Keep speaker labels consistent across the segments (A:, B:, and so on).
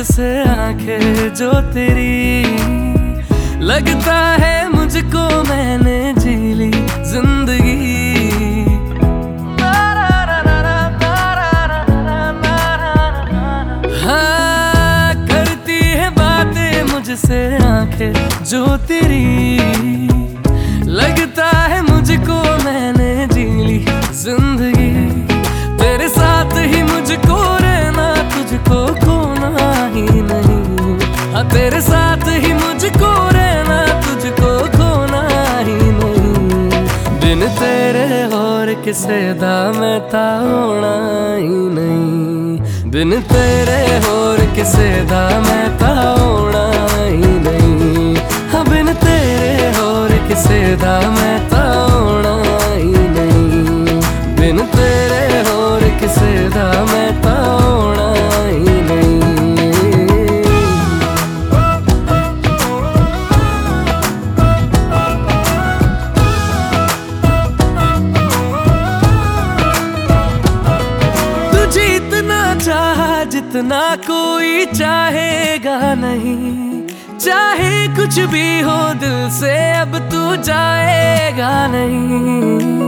A: मुझसे आंखें जो तेरी, लगता है मुझको मैंने जी ली जिंदगी। हाँ, करती है बातें मुझसे आंखें जो तेरी, लगता है मुझको मैंने जी ली जिंदगी। तेरे साथ ही मुझको रहना, तुझको खोना ही नहीं। हाँ, तेरे साथ ही मुझको रहना, तुझको खोना ही नहीं। बिन तेरे और किसे दा मैं ता होना ही नहीं। बिन तेरे और किसे दा मैं ता होना ही नहीं। हाँ, बिन तेरे और किसे दा मैं ता होना ही नहीं। बिन तेरे और किसे दा मैं ता होना ही नहीं। तुझे इतना चाहा जितना कोई चाहेगा नहीं, चाहे कुछ भी हो दिल से अब तू जाएगा नहीं।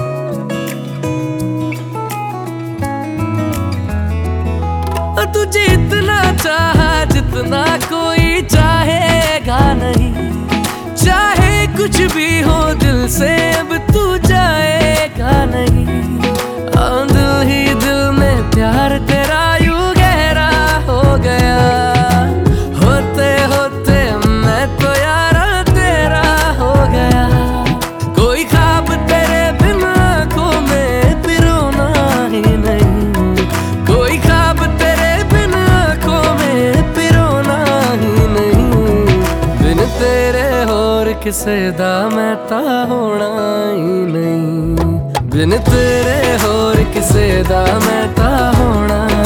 A: तुझे इतना चाहा जितना कोई चाहेगा नहीं, चाहे कुछ भी हो दिल से अब तू जाएगा नहीं। दिल ही दिल में प्यार तेरा यूं गहरा हो गया, होते होते मैं तो यारा तेरा हो गया। कोई ख्वाब तेरे बिना आँखों में पिरोना ही नहीं। कोई ख्वाब तेरे बिना आँखों में पिरोना ही नहीं। बिन तेरे और किसे दा मैं ता होना ही नहीं। बिन तेरे और किसे दा मैं ता होना